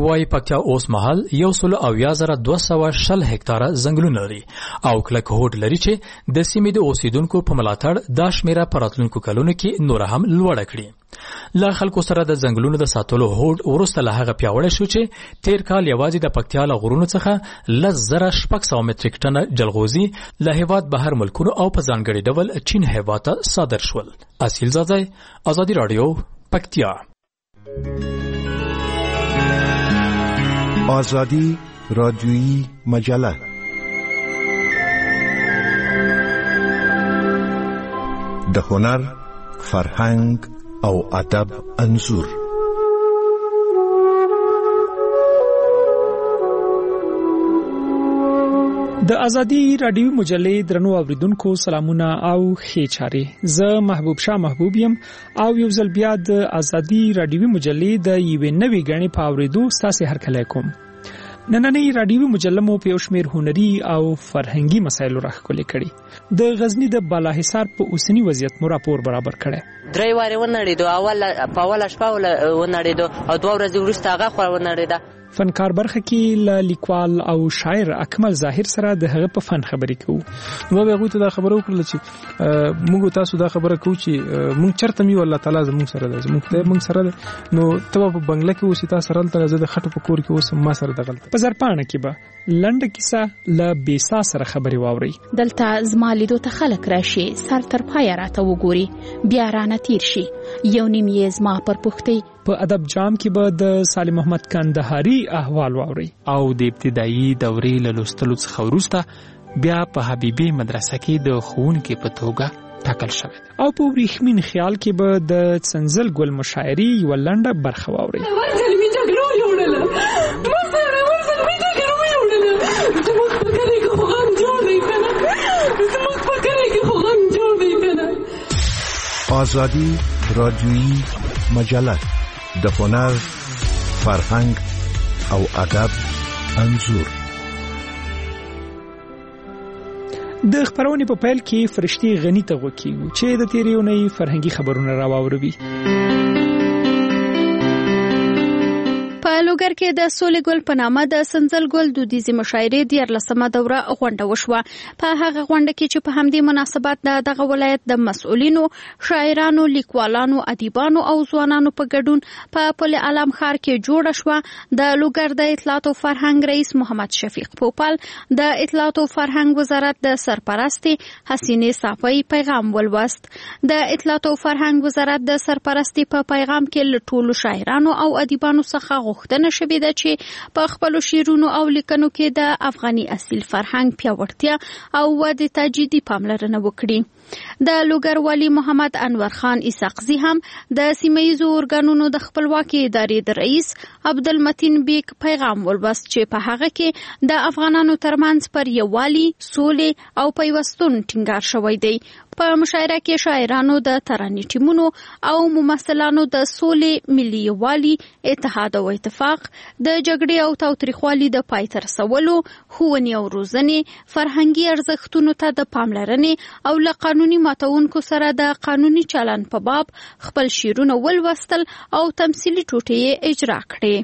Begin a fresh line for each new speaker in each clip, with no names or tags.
وايي پکتیا اوس مهال 1,200 هکتاره ځنګلونه لري او کلک هوډ لري چې د سیمې د اوسیدونکو په ملاتړ دا شمیره په راتلونکو کلونو کې نور هم لوړه کړي. لا خلکو سره د ځنګلونو د ساتلو هوډ وروسته له هغه پیاوړی شو چې تیر کال یوازې د پکتیا له غرونو څخه 10,600 متریک ټنه جلغوزي له هیواد بهر ملکونو او په ځانګړي ډول چین هیواد ته صادر شول. اصیل زاده، آزادی رادیو، پکتیا.
آزادی رادیویی مجله د هنر، فرهنګ او ادب انځور.
د ازادي رادیو مجلې درنو اوریدونکو سلامونه او ښه چاري. زه محبوب شاه محبوب يم او یو ځل بیا د ازادي رادیو مجلې د یوې نوې غړي په اوریدو ستاسو هرکلی کوم. نننۍ رادیو مجله مو په شمیر هنري او فرهنګي مسایلو راخولې کړي. د غزنی د بالاحصار په اوسنی وضعیت مو راپور برابر کړي.
درې واره ونړېدو، اول شپه ونړېدو او 2 ورځې وروسته هغه خو ونړېده.
فنکار برخه کې لیکوال او شاعر اکمل ظاهر سره د هغه په فن خبرې کوو.
نو به غوته دا خبرو کړل چې موږ تاسو دا خبره کوو چې موږ چرته می الله تعالی زموږ سره ده، موږ سره ده. نو ته په بنگله کې اوسې تاسو سره تل زده خټو په کور کې اوس ما سره د غلط
په زرپانه کې به لنډه کیسه ل بیسا سره خبري واوري.
دلته زما لیدو ته خلک راشي، سر تر پای راته وګوري، بیا رانه تیر شي. یو نیم یې زما پر پوښتې.
په ادب جام کې به د سالم محمد کندهاري احوال واوري
او د ابتدایي دورې له لوستلو څخه وروسته بیا په حبیبي مدرسه کې د ښوونکي په توګه ټاکل شوی
او په وریښمین خیال کې به د څنځل ګل مشاعري یو لنډه برخه واوري.
آزادی رادیویی مجله د هنر، فرهنګ او ادب انځور.
د خبرونې په پیل کې فرشتي غنی ته وکیو چې د تیریونې فرهنګي خبرونه راووروي.
په لوګر کې د سولې ګل په نامه د سنځل ګل دودیزي مشاعرې د 14مه دوره غونډه وشوه. په هغه غونډه کې چې په همدې مناسبت دغه ولایت د مسؤلینو، شاعرانو، لیکوالانو، ادیبانو او ځوانانو په ګډون په پل علم ښار کې جوړه شوه. د لوګر د اطلاعات او فرهنګ رئیس محمد شفیق پوپل د اطلاعات او فرهنګ وزارت د سرپرستې حسینې صافی پیغام ولوست. د اطلاعات او فرهنګ وزارت د سرپرستې په پیغام کې له ټولو شاعرانو او ادیبانو څخه غوښتنه شوې ده چې په خپل شعرونو او لیکنو کې د افغاني اصیل فرهنګ پیاوړتیا او ودې ته جدي پاملرنه وکړي. د لوګر والی محمد انور خان اسحاقزي هم د سیمه‌ییزو ارګانونو د خپلواکي ادارې د رئیس عبدالمتین بیگ پیغام ولوست چې په هغه کې د افغانانو ترمنځ پر یووالي، سولې او پیوستون ټینګار شوی دی. په مشاعره کې شاعرانو د ترانې ټیمونو او ممثلانو د سولې، ملي یووالي، اتحاد او اتفاق، د جګړې او تاوتریخوالي د پای ته رسولو، ښوونې او روزنې، فرهنګي ارزښتونو ته د پاملرنې او له قانوني ماتونکو سره د قانوني چلن په باب خپل شعرونه ولوستل او تمثیلي ټوټې یې اجرا کړې.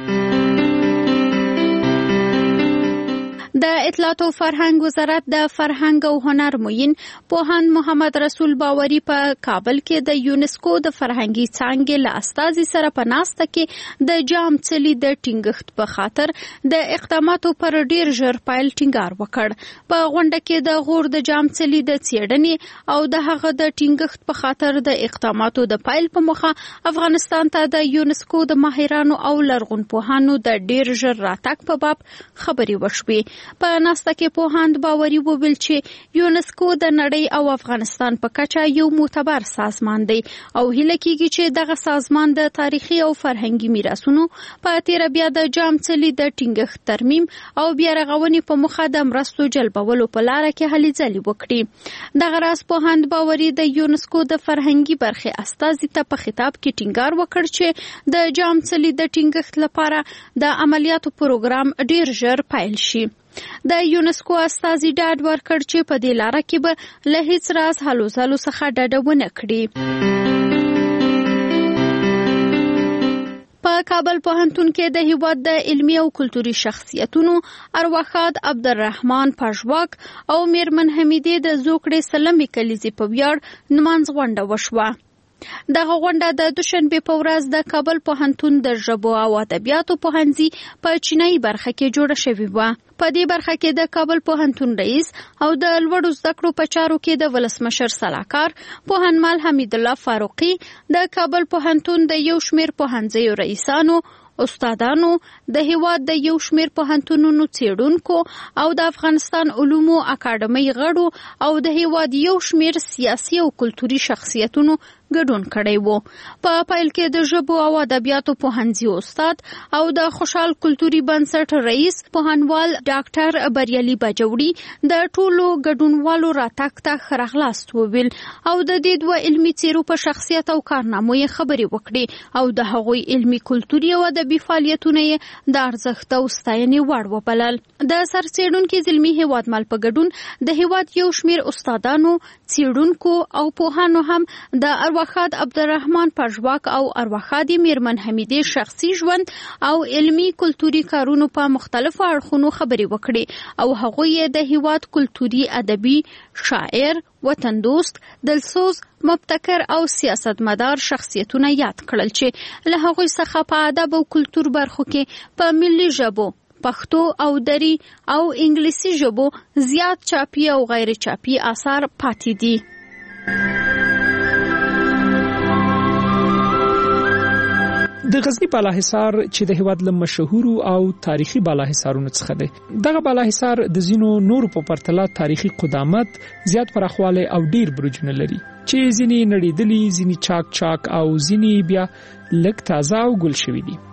د اطلاعات او فرهنګ وزارت د فرهنګ او هنر معین پوهاند محمد رسول باوري په کابل کې د یونسکو د فرهنګي څانګې له استازي سره په ناسته کې د جام څلي د ټینګښت په خاطر د اقداماتو پر ډیر ژر پایل ټینګار وکړ. په غونډه کې د غور د جام څلي د څېړنې او د هغه د ټینګښت په خاطر د اقداماتو د پایل په مخه افغانستان ته د یونسکو د ماهرانو او لرغونپوهانو د ډیر ژر راتګ په باب خبرې وشوې. په ناسته کې پوهاند باوري وویل چې یونسکو د نړۍ او افغانستان په کچه یو معتبر سازمان دی او هیله کیږي چې دغه سازمان د تاریخي او فرهنګي میراثونو په تیر بیا د جام څلي د ټینګښت ترمیم او بیا رغونې په مخه د مرستو جلبولو په لار کې هلې ځلې وکړي. دغه راز پوهاند باوري د یونسکو د فرهنګي برخې استازي ته په خطاب کې ټینګار وکړ چې د جام څلي د ټینګښت لپاره د عملیاتو پروګرام ډیر ژر پیل شي. د یونسکو استازي ډاډ ورکړ چې په دې لاره کې به له هیڅ راز هلو ځلو څخه ډډه ونه کړي. په کابل پوهنتون کې د هیواد د علمي او کلتوري شخصیتونو ارواښاد عبدالرحمن پژواک او میرمن حمیدې د زوکړې سلمې کلیزې په ویاړ نمانځ غونډه وشوه. دغه غونډه د دوشنبه په ورځ د کابل پوهنتون د ژبو او ادبیاتو پوهنځي په چینایي برخه کې جوړه شوې وه. په دې برخه کې د کابل پوهنتون رئیس او د لوړو زده کړو په چارو کې د ولسمشر سلاکار پوهنمل حمید الله فاروقي، د کابل پوهنتون د یو شمېر پوهنځیو رئیسانو، استادانو، د هیواد د یو شمېر پوهنتونونو څېړونکو او د افغانستان علومو اکاډمۍ غړو او د هیواد یو شمېر سیاسي او کلتوري شخصیتونو ګډون کړی وو. په پیل کې د ژبو او ادبیاتو پوهنځي استاد او د خوشحال کلتوري بنسټ رئیس پوهنوال ډاکټر بریالي باجوړي د ټولو ګډونوالو راتګ ته ښه راغلاست وویل او د دې دوه علمي څیرو په شخصیت او کارنامو یې خبرې وکړې او د هغوی علمي کلتوري او ادبي فعالیتونه یې د ارزښت او ستاینې وړ وبلل. د سرڅېړونکي زلمي هیوادمل په ګډون د هیواد یو شمېر استادانو، څېړونکو او پوهانو هم د ارواښاد عبدالرحمن پژواک او ارواښادې میرمن حمیدې شخصي ژوند او علمي کلتوري کارونو په مختلفو اړخونو خبرې وکړې او هغوی یې د هیواد کلتوري، ادبي، شاعر، وطن دوست، دلسوز، مبتکر او سیاستمدار شخصیتونه یاد کړل چې له هغوی څخه په ادب او کلتور برخو کې په ملي ژبو پښتو او دری او انګلیسي ژبو زیات چاپي او غیر چاپي آثار پاتې دي.
د غزنی بالاحصار چې د هیواد له مشهورو او تاریخي بالاحصارونو څخه دی. دغه بالاحصار د ځینو نورو په پرتله تاریخي قدامت، زیات پراخوالی او ډیر برجونه لري چې ځینې نړیدلي، ځینې چاک او ځینې بیا لږ تازه او ګل شوي دي.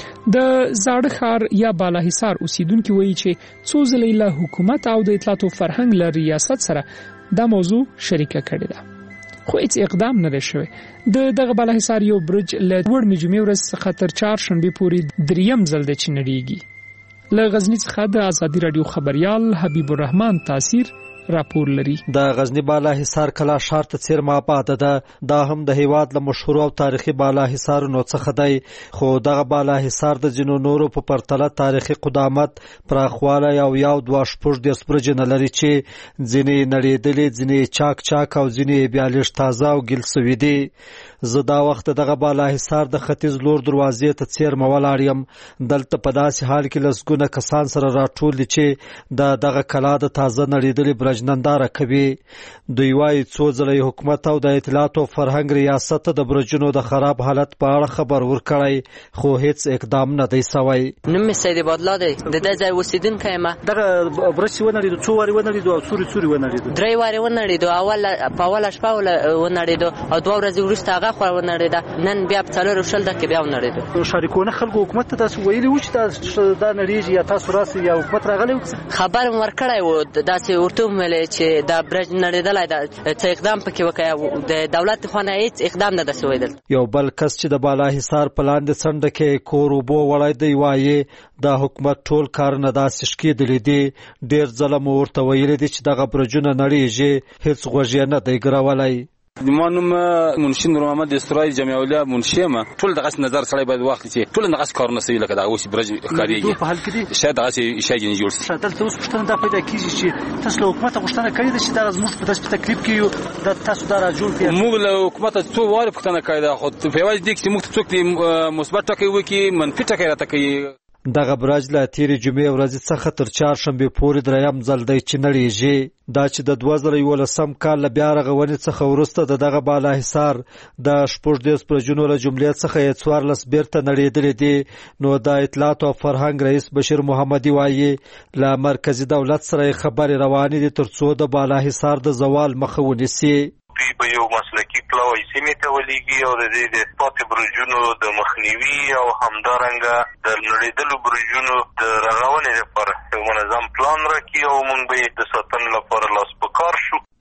د زاړه ښار یا بالاحصار اوسیدونکي وایي چې څو ځله له حکومت او د اطلاعات او فرهنګ له ریاست سره دا موضوع شریکه کړې ده، خو هیڅ اقدام نه دی شوی. دغه بالاحصار یو برج له وړمې جمعې ورځ څخه تر چهارشنبې پورې دریم ځل دی چې نړیږي. له غزني څخه د ازادي راډیو خبریال حبیب الرحمن تاثیر راپور لري.
د غزنی بالاحصار کلا ښار ته څیرمه آباده ده. دا هم د هیواد له مشهورو او تاریخي بالاحصارونو څخه دی، خو دغه بالاحصار د ځینو نورو په پرتله تاریخي قدامت، پراخوالی او یو دوه شپږ دېرش برجونه لري چې ځینې نړېدلي، ځینې چاک او ځینې بیا لږ تازه او ګل سوي دي. زه دا وخت دغه بالاحصار د ختیځ لور دروازې ته څیرمه ولاړ یم. دلته په داسې حال کې لسګونه کسان سره راټول دي چې دغه کلا د تازه نړېدلي برج ننداره کوي. دوی وايي څو ځله حکومت او د اطلاعات او فرهنګ ریاست د برجونو د خراب حالت په اړه خبر ورکړی، خو هیڅ اقدام نه دی سوی.
نوم مې سید بدلا دی، د دې ځای اوسیدونکی یم.
دغه برج ونړېدو، څو وارې ونړېدو او څوري ونړېدو؟ 3 وارې
ونړېدو. په اوله شپه ونړېدو او 2 ورځې وروسته هغه خو ونړېده. نن بیا په 4 دقیقې بیا ونړېدو.
شریکونه خلکو حکومت ته تاسو ویلي وو چې دا نړېږي یا تاسو راسئ یا حکومت راغلی و؟
خبر مې ورکړی و، داسې ورته ومې چې دا برج نړېدلی ده، څه اقدام پکې وکړه. د دولت خوا نه هېڅ اقدام نه ده سوی. دلته
یو بل کس چې د بالاحصار په لاندې څنډه کې کور اوبو وړی دی وایي دا حکومت ټول کارونه داسې شکېدلي دي. ډېر ځله مو ورته ویلي دي چې دغه برجونه نړېږي، هېڅ غوږ یې نه دی ګرولی.
ما نوم منشي نور محمد استرای جمعي اولیاء منشي ما. ټول دغه نظر سړی باید واخلي چې ټول دغه کارونه سوي لکه دا اوس برج ښکارېږي.
په حال کې دي
شاید دغه شی جن جوړ شي.
دلته اوس پوښتنه دا پیدا کېږي چې تاسو له حکومت غوښتنه کړې ده چې دا زموږ په داسې تکلیف کې یو دا تاسو دا راجوړ کړئ.
موږ له حکومت څو واره پوښتنه کړې ده، خو په یوازې دې کې موږ څوک دې مثبت ټکی وکړي، منفي ټکی راته کوي.
دغه برج له تیرې جمعې ورځې څخه تر چهارشنبې پورې دریم ځل دی چې نړېږي. دا چې د 2011 کال له بیا رغونې څخه وروسته دغه بالاحصار د 14 برجونو له جملې څخه یې 14 بیرته نړېدلي دي. نو د اطلاعات او فرهنګ رئیس بشیر محمدي وایي له مرکزي دولت سره خبرې روانې دي ترڅو د بالاحصار د زوال مخه ونیسي.
دوی به یو مسلکي پلاوی سیمې ته ولیږي او د دې د پاتې برجونو د مخنیوي او همدارنګه د نړېدلو برجونو د رغونې لپاره یو منظم پلان راکړي او موږ به د ساتنې لپاره لاس په کار شو.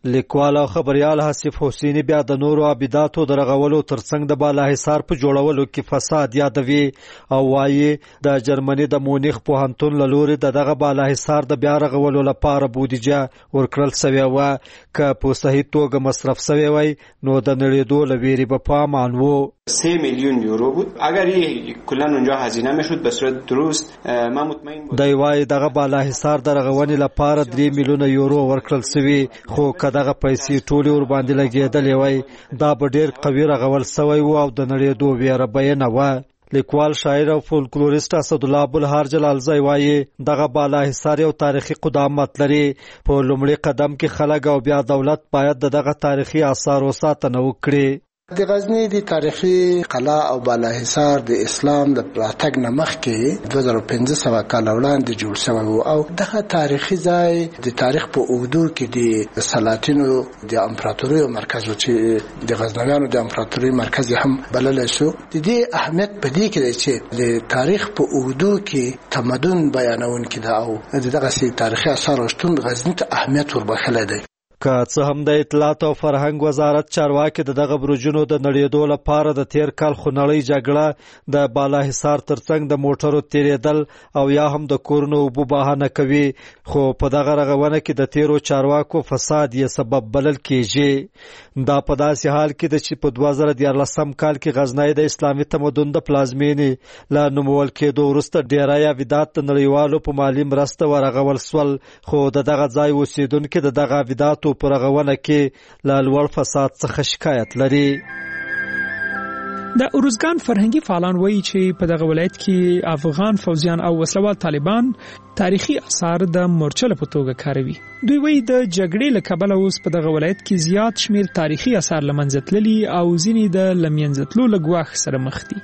لیکوال او خبريال حسیف حسینی بیا د نورو عبادتو درغولو ترڅنګ د بالاحصار په جوړولو کې فساد یادوي او وايي د جرمني د مونیخ پوهنتون له لوري دغه بالاحصار د بیا رغولو لپاره بودیجه ورکړل شوی و که په صحیح توګه مصرف شوی وای نو د نړیدو لویری په پامان وو
3 میلیون یورو بود اگر کلا اونجا هزینه میشد به صورت درست ما مطمئن بودم
دی وای دغه بالاحصار درغونی لپاره 3 میلیون یورو ورکړل شوی خو کداغه پیسې ټول ور باندې لګیدل وای دا به ډیر قوی رغول شوی و او د نړیدو ویره بیان و لیکوال شاعر او فولکلوریست اسد الله ابوالهار جلالزی وایي دغه بالاحصار یو تاریخي قدامت لري په لومړي قدم کې خلک او بیا دولت باید دغه تاریخي آثار ساتنه وکړي
د غزنی د تاریخي قلعه او بالاحصار د اسلام د راتګ نه مخکې 2500 کال وړاندې جوړ شوی او دغه تاریخي ځای د تاریخ په اوږدو کې د سلاطینو د امپراتورۍ مرکز چې د غزنویانو د امپراتورۍ مرکز هم بلل شو د دې اهمیت په دې کې چې د تاریخ په اوږدو کې تمدن بیانونکي دا او دغه تاریخي آثار شتون غزنی ته اهمیت وربخښلی دی
که څه هم د اطلاعات او فرهنګ وزارت چارواکي دغه برجونو د نړیدو لپاره د تیر کال خونړۍ جګړه د بالاحصار ترڅنګ د موټرو تیریدل او یا هم د کورونو اوبو بهانه کوي خو په دغه رغونه کې د تیرو چارواکو فساد یې سبب بلل کیږي دا په داسې حال کې د چې په 2014 کال کې غزنی د اسلامي تمدن د پلازمینې لا نومول کېدو وروسته ډیری عبادت د نړیوالو په مالی مرسته ورغول سول خو دغه ځای اوسیدونکو دغه عبادت پر غوونه کې لا لوړ فساد څخه شکایت لري
د اروزګان فرهنګي فعالان وایي چې په دغه ولایت کې افغان فوجیان او وسلوال طالبان تاریخي آثار د مورچل په توګه کاروي دوی وایي د جګړې له کبله اوس په دغه ولایت کې زیات شمیر تاریخي آثار لمنځه تللي او ځینې د لمنځه تللو له ګواښ سره مخ دي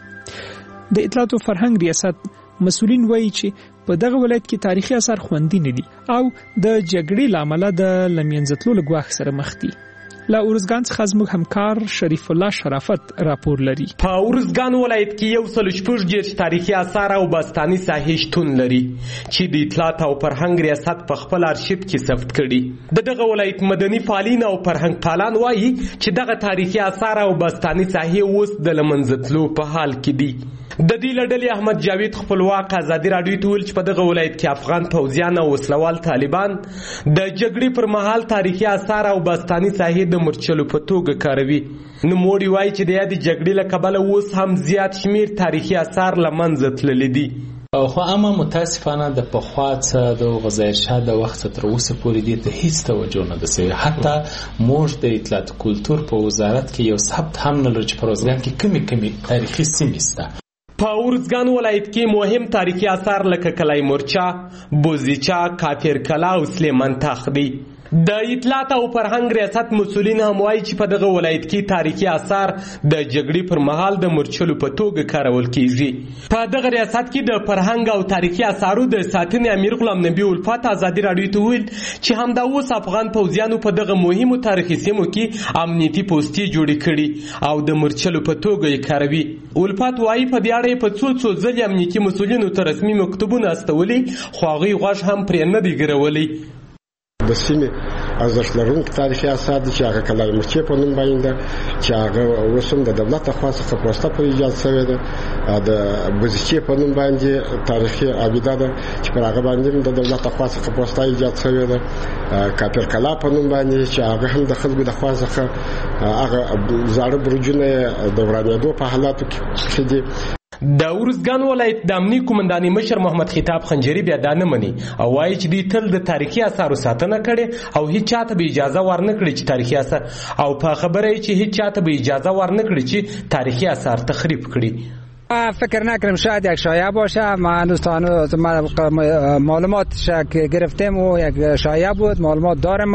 د اطلاعات او فرهنګ ریاست مسؤلین وایي چې په دغه ولایت کې تاریخي آثار خوندي نه دي او د جګړې لامل د لمنځتلو له ګواښ سره مخ دي لا اورزګان څخه زموږ همکار شریف الله شرافت راپور لري
په اورزګان ولایت کې یو سل شپږ ډیر تاریخي آثار او باستاني ساحې شتون لري چې د اطلاعات او فرهنګ ریاست په خپل ارشیف کې ثبت کړي دغه ولایت مدني فعالین او فرهنګ پالان وایي چې دغه تاریخي آثار او باستاني ساحې اوس د لمنځتلو په حال کې دي د دې لړل احمد جاوید خپلواک ازادي رادیو ته ویل چې په دغه ولایت کې افغان فوجیان او وسلوال طالبان د جګړې پر مهال تاریخي آثار او باستاني ساحې د مرچلو په توګه کاروي نو موړي وایي چې د یادې جګړې له کبله اوس هم زیات شمیر تاریخي آثار له منځه تللي دي
خو اما متاسفانه د پخوا څخه د غزایر شاه د وخت تر اوسه پورې دې ته هیڅ توجه نه ده شوې حتی موږ د اطلاعات کلتور په وزارت کې یو ثبت هم نه لرو چې په روزګان کې کمی تاریخي سیمې شته
په اورزګان ولایت کې مهم تاریخي آثار لکه کلای مورچا بوزیچا کافر کلا او سلیمان تاخ دي د اطلاعات او فرهنګ ریاست مسؤلین هم وایي چې په دغه ولایت کې تاریخي آثار د جګړې پر مهال د مرچلو په توګه کارول کیږي په دغه ریاست کې د فرهنګ او تاریخي آثارو د ساتنې امیر غلام نبی الفت ازادي رادیو ته ویل چې همدا اوس افغان فوجیانو په دغه مهمو تاریخي سیمو کې امنیتي پوسټې جوړې کړي او د مرچلو په توګه یې کاروي الفت وایي په دې اړه په څو ځلې امنیتي مسؤلینو ته رسمي مکتوبونه استولي خو هغوی غوږ هم پرې نه دی ګرولي
د سیمې ارزښت لرونکي تاریخي آثار دي چې هغه کلای مرچې په نوم باندې ده چې هغه اوس هم د دولت لخوا څخه پروسته په ایجاد شوې ده د بوزیچې په نوم باندې تاریخي ابیده ده چې پر هغه باندې د دولت لخوا څخه پروسته ایجاد شوې ده کاپر کلا په نوم باندې چې هغه هم د خلکو د خوا څخه هغه زاړه برجونه د ورانېدو په حالاتو کې دي
د اورزګان ولایت د امنیي قومندانۍ مشر محمد خطاب خنجری بیا دا نه مني او وایي چې دوی تل د تاریخي آثارو ساتنه کړې او هیڅ چاته به اجازه ورنه کړي چې تاریخي آثار او په خبره یې چې هیڅ چاته به اجازه ورنه کړي چې تاریخي آثار تخریب کړي
فکر نکنم شاید یک شایعه باشه من دوستان معلومات گرفتم و یک شایعه بود معلومات دارم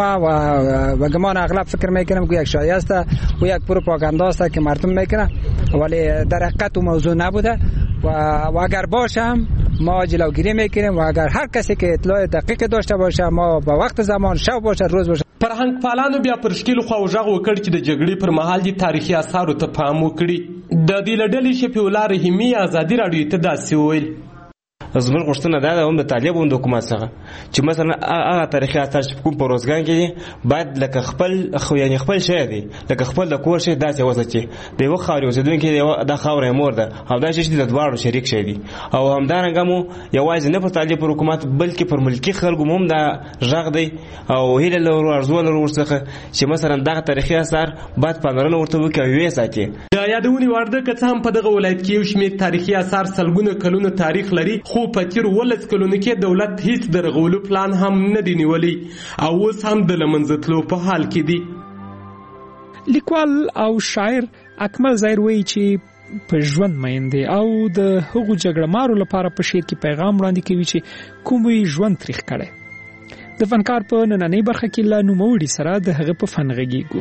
و گمان اغلب فکر میکنم که یک شایعه است و یک پروپاگاندا است که مردم میکنه ولی در حقیقت موضوع نبوده و اگر باشم ما جلوگیری میکنیم و اگر هر کسی که اطلاع دقیق داشته باشه ما با وقت زمان شب باشه روز باشه
فرهنګ پالانو بیا پر شکیلو خو ژغ وکړ چې د جګړې پر مهال دي تاریخي آثارو ته پام وکړي د دې لړلې شفیع الله رحیمی ازادي رادیو ته داسې ویل
زموږ غوښتنه دا ده هم د طالب هم د حکومت څخه چې مثلا هغه تاریخي آثار چې کوم په روزګان کې باید لکه خپل شی دی لکه خپل د کور شی داسې وساتي د یو خاورې اوسېدونکي د خاورې مور ده او دا شی د دواړو شریک شی دی او همدارنګه مو یوازې نه پر طالب پر حکومت بلکې پر ملکی خلکو هم دا غږ دی او هیله لرو ارزو لرو ورڅخه چې مثلا دغه تاریخي آثار باید پاملرنه ورته وکړي او یې ساتي.
د یادونې وړ ده که څه هم په دغه ولایت کې یو شمېر تاریخي آثار سلګونه کلونو تاریخ لري خو په تېرو 12 کلونو کې دولت هیڅ د رغولو پلان هم نه دی نیولی او اوس هم د له منځه تلو په حال کې دی.
لیکوال او شاعر اکمل ظاهر وایي چې په ژوند مین دی او د هغو جګړه مارو لپاره په شعر کې پیغام وړاندې کوي چې کوم وی ژوند تریخ کړي. د فنکار په نننۍ برخه کې لا نوموړي سره د هغه په فن غږیږو.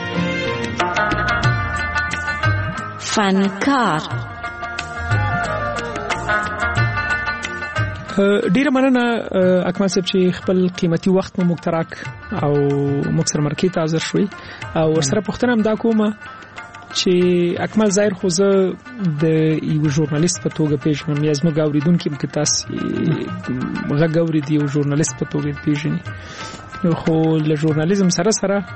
فنکار
ډیره مننه اکمل صاحب چې خپل قیمتي وخت مو مقترک او مکسر مرکې ته حاضر شوي او ورسره پوښتنه هم دا کومه چې اکمل ظاهر خو زه د یو ژورنالیست په توګه پیژنم یا زموږ اوریدونکي هم که تاسې غږ اورېدي یو ژورنالیست په توګه پیژني خو له ژورنالیزم سره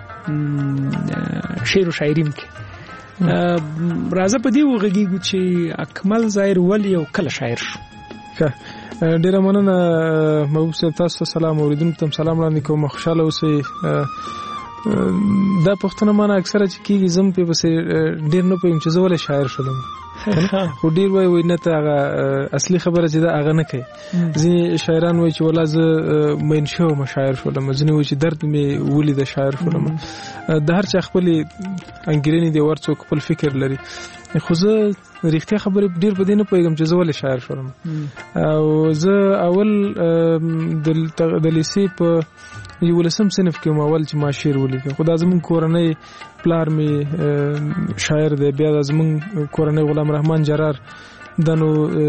شعر و شاعري هم کوي. راځه په دې وغږیږو چې اکمل ظاهر ولې او کله شاعر شو.
ډیره مننه محبوب صاحب، تاسو ته سلام، اوریدونکو ته سلام وړاندې کوم. خوشاله اوسئ. دا پوښتنه مانه اکثره چې کېږي زم په پسې ډیر نه پوهیم چې زه ولې شاعر شولم خو ډیر وایي نه ته هغه اصلي خبره چې دا هغه نه کوي. ځینې شاعران وایي چې ولا زه مین شوم شاعر شولم، ځینې وایي چې درد مې ولید شاعر شولم. د هر چا خپلې انګیرنې دي، ورڅوک خپل فکر لري. خو زه رښتیا خبرې ډیر په دې نه پوهېږم چې زه ولې شاعر شولم. او زه اول د لیسې په 11 صنف کې اول چې ما شعر ولیکه، خو دا زموږ کورنۍ پلار مې شاعر دی، بیا د زموږ کورنۍ غلام رحمان جرار دنو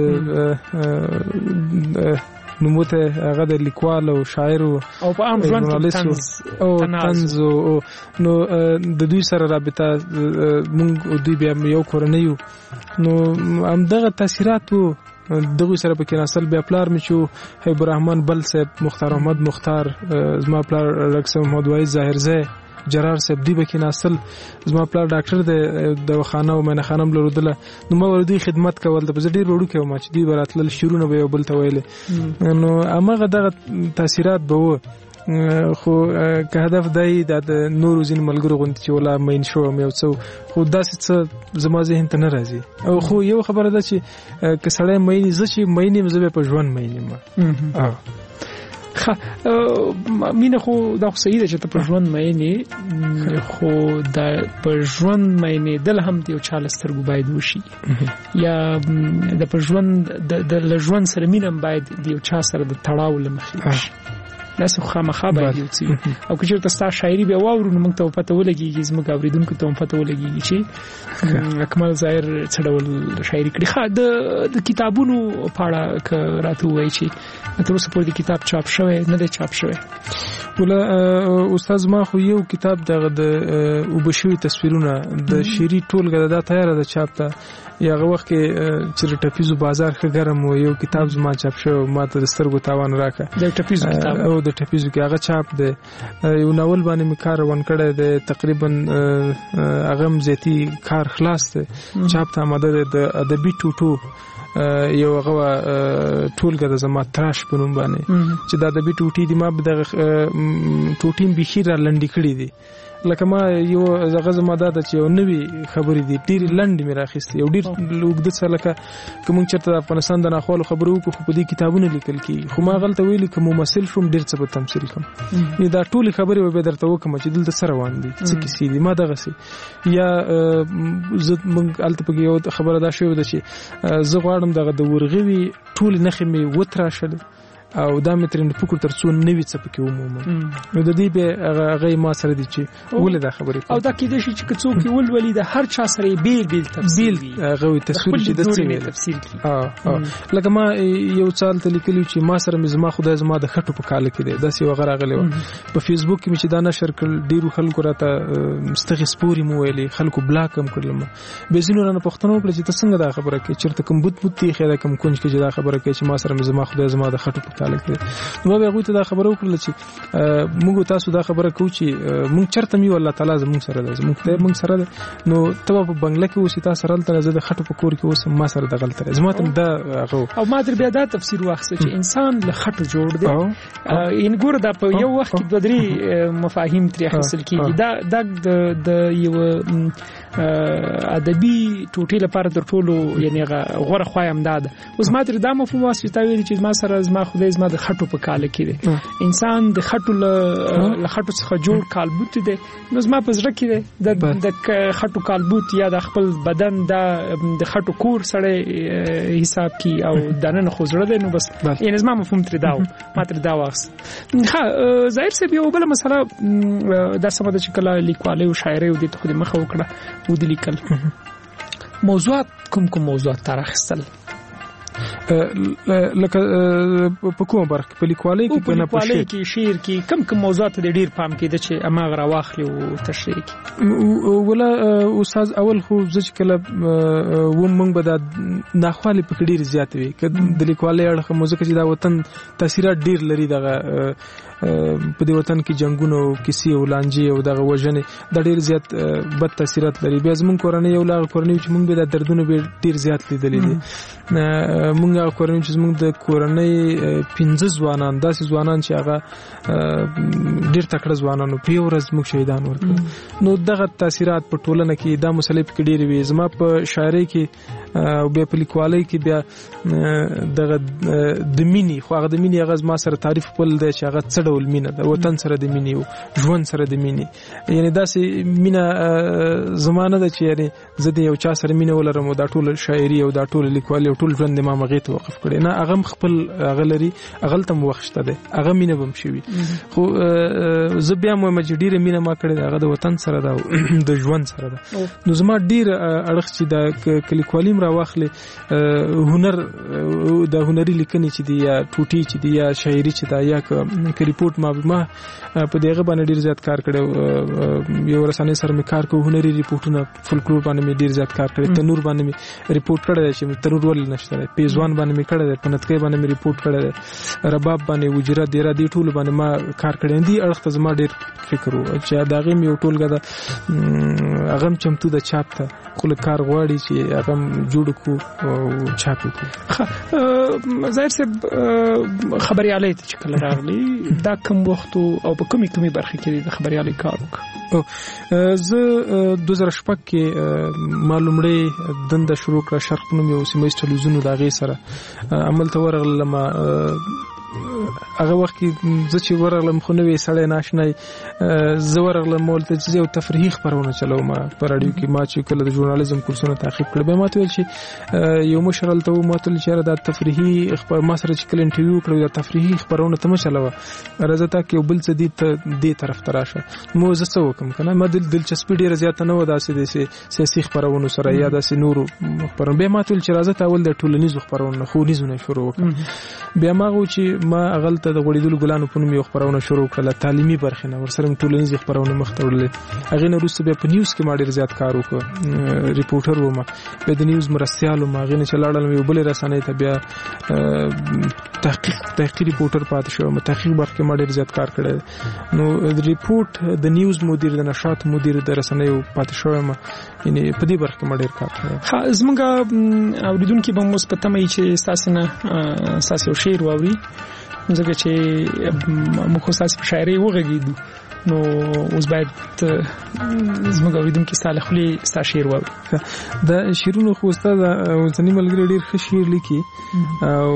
نوموته هغه د لیکوال او شاعر
او په عام ژوند
او طنز نو د دوی سره رابطه مونږ دوی بیا یو کورنۍ نو همدغه تاثیرات دغه سره پکې نسل بیا پلار مې چې حبیب الرحمن بل صاحب، مختار احمد مختار، زما پلار رقص محمد وحید ظاهرزی، جرار صاحب، دی بکې نسل. زما پلار ډاکټر دی، د خانه او مینه خانم لرودله، نو ما ور دوی خدمت کول د ډیر وړو کې ما چې دی براتل شروع به یو بل ته ویل نو امغه دغه تاثیرات به خو که هدف دی د نورو ځین ملګرو غوندې چې ولا مین شوم یو څه، خو داسې څه زما ذهن ته نه راځي. او خو یو خبره ده چې که سړی مینې زه چې مینې زه په ژوند مینې
مینه خو دا خو صحیح ده چې ته په ژوند مینې، خو د په ژوند مینې دل هم د یو چا له سترګو باید وشي یا د په ژوند د ژوند سره مینه باید د یو چا سره د تړاو له مخې وشي. داسې خو خامخا باید یو څه او که چېرته ستا شاعري بیا واورو نو موږ ته پته ولګېږي، زموږ اورېدونکو ته هم پته ولګېږي چې اکمل ظاهر څه ډول شاعري کړي. د کتابونو په اړه که راته ووایي چې تر اوسه پورې د کتاب چاپ شوی نه دی چاپ شوی؟
ولا استاد ما خو یو کتاب دغه د وبشوي تصویرونه د شعري ټولګه دا تیار ده چاپ ته. یاغه وخت کې چې ټپیزو بازار ښه ګرم و، یو کتاب زما چاپ شو، ما ته د سترګو تاوان راکړه.
د ټپیزو کتاب
او د ټپیزو کې هغه چاپ دی. یو ناول باندې مې کار روان کړی دی، تقریبا هغه زیاتی کار خلاص دی، چاپ ته آماده دی. د ادبي ټوټو یو هغه ټولګه د زما تراش په نوم باندې چې د ادبي ټوټې دي، ما به دغه ټوټې بیخي را لنډې کړي دي. لکه ما یو زغه زما دا چې یو نوی خبرې دي ډېرې لنډې مې راخیستې، یو ډېر اوږده څه لکه که موږ چېرته د افغانستان د ناخوالو خبرې وکړو خو په دې کتابونه لیکل کېږي، خو ما هغلته ویلي که ممثل شوم ډېر څه به تمثیل کړم. دا ټولې خبرې به بیا درته وکړم چې دلته څه روان دي، څه کیسې دي، ما دغسې. یا موږ هلته پکې یو خبره دا شوې ده چې زه غواړم دغه د ورغوي ټولې نښې مې وتراشلې او دا مې ترې فکر تر څو نوي څه پکې ومومم نو د دې به هغه ما سره دي چې ولې دا خبرې
او دا کېدای شي چې څوک ولولي د هر چا سره بیل تفصیل
هغه تصویر چې د څه
تفسیر کی
لکه ما یو څال ته لیکلی چې ما سره زما خدای زما د خټو په کال کې دی دا سی وغیرہ غلې و په فیسبوک کې چې دا نشر کړ ډیرو خلکو راته مستغی سپوري مو ویلي خلکو بلاک هم کړل به زینو نه پښتنو کړ چې څنګه دا خبره کوي چیرته کوم بوت تی خیره کوم کونج کې دا خبره کوي چې ما سره زما خدای زما د خټو په کال کې نو به غوته دا خبره وکړل چې موږ تاسو دا خبره کوو چې موږ چرته می الله تعالی زموږ سره ده موږ سره ده نو ته په بنگله کې اوسې تاسو سره تل زه د خټو په کور کې اوسم ما سره د غلطه زما ته دا
او ما در بیا دا تفسیر واخصه چې انسان له خټو جوړ دی ان ګور دا په یو وخت کې د درې مفاهیم ترې حاصل کیږي دا د یو ادبي ټوټې لپاره تر ټولو یعنی غوړه خوایم داد اوس ما تر دا مفهوم واسطه ویل چې ما سره زما خدای زما د خټو په کال کې دی انسان د خټو له خټو څخه جوړ کالبوت دی نو زما په زړه کې دی د خټو کالبوت یا د خپل بدن د خټو کور سره حساب کی او دنه خو زړه دی نو بس یعنی زما مفهوم تر دا ما تر دا واخس ها ظاهر سه یو بل مسله دا سم د شکل لیکواله او شاعري او د خو مخه وکړه و د لیکل موضوعات کوم موضوعات ترخصل
لکه په کومه برخه په لیکوالۍ کې په نه پښې
کې شعر کې کوم موضوعات د ډیر پام کې د چې اماغ راواخلي او تشریح کی
ولا استاد اول خو ځکه کله و موږ به د ناخوالي په ډیر زیات وي د لیکوالۍ اړه موزیک چې دا وطن تاثیرات ډیر لري دغه په دې وطن کې جنگونو کیسې او لانجې او دغه وژنې د ډیر زیات بد تاثیرات لري بیا زموږ کورنۍ یو لا کورنۍ چې موږ به د دردونو به ډیر زیات لیدلې دي موږ کورنۍ چې موږ د کورنۍ 15 ځوانان داسې ځوانان چې هغه ډیر تکړه ځوانانو په یو ورځ موږ شهیدان ورکړل نو دغه تاثیرات په ټولنه کې دا مسلې په ډیر وي زما په شاعرۍ کې او بیا په لیکوالۍ کې بیا دغه د مینی خو هغه د مینی هغه ما سره تعریف خپل دی چې هغه څه ډول مینه د وطن سره د مینی او ژوند سره د مینی یعنی داسې مینه زمانه ده چې یعنی زه د یو چا سره مینه ولرم او دا ټول شاعري او دا ټول لیکوالي او ټول ژوند ما مغه ته وقف کړي نه هغه خپل هغه لري هغه تم وخت شته ده هغه مینه بم شي خو زه بیا مو مجډیره مینه ما کړې هغه د وطن سره ده د ژوند سره ده نو زما ډیر اړخ چې د لیکوالي را واخلي هنر د هنري لیکنې چې دی یا ټوټي چې دی یا شاعري چې دا یا ک ریپورت ما په دغه باندې ډیر زیات کار کړو یو رسنۍ سره مې کار کوم هنري ریپورتونه فولکلور باندې مې ډیر زیات کار کړی تنور باندې مې ریپورت کړی چې تنور ول نشته پیزوان باندې مې کړی پنځکې باندې مې ریپورت کړی رباب باندې وجره ډیر دی ټول باندې ما کار کړی دی اړخ ته زما ډیر فکر و چې داغه مې ټولګه دا هغه چمتو د چاپ ته خل کار غواړي چې هغه جوړ کو او چاپ کو
ظاهر سه خبريالي ته کله راغلي دا کوم وخت او په کومي برخه کې د خبريالي کار وکړ
زه 2016 کې معلومړی دنده شروع کړ شرق نوم یو سیمه تلویزیون د غي سره عمل ته ورغلم هغه وخت کې زه چې ورغلم خو نوې سړی ناشنای زه ورغلم مولته چې یو تفریحي خبرونه چلوم په رادیو کې ما چې کله د ژورنالیزم کورسونه تعقیب کړ به ما ته ویل چې یو مشرل ته ما ته چې دا تفریحي خبر ما سره چې کله انټرویو کړو دا تفریحي خبرونه ته مچلوه راځه تا کې بل څه دې طرف تراشه مو زه څه وکم کنه ما دلچسپي ډیره زیات نه و داسې د سیاسي خبرونو سره یا داسې نورو خبرونه به ما ته چې راځه تا ول د ټولنیزو خبرونو خو نيزونه شروع وکړ بیا ما و چې ما اغلته د غوړېدلو ګلانو په نوم یو خبرونه شروع کړل تعلیمي برخه نه ورسره ټولنیز خبرونه مخته وړل هغه نه روسته به په نیوز کې ما ډیر زیات کار وکړ ریپورټر وم به د نیوز مرستيالو ما غنه چلاړل یو بل رسنۍ ته بیا تحقیق ریپورټر پاتې شو تحقیق برخه ما ډیر زیات کار کړی نو د ریپورټ د نیوز مدیر د نشاط مدیر د رسنۍ پاتې شو ما یعنی په دې برخه ما ډیر کار کړی
زمونږ اوریدونکو به مستمع چې تاسو شعر واوري ځکه چې موږ خاص په شاعري وغږیدو نو اوس باید زموږ اوریدونکو صالح خلی ستا شعر واوري
د شعرونو خو استاد ولسنی ملګری ډیر ښه شعر لیکي او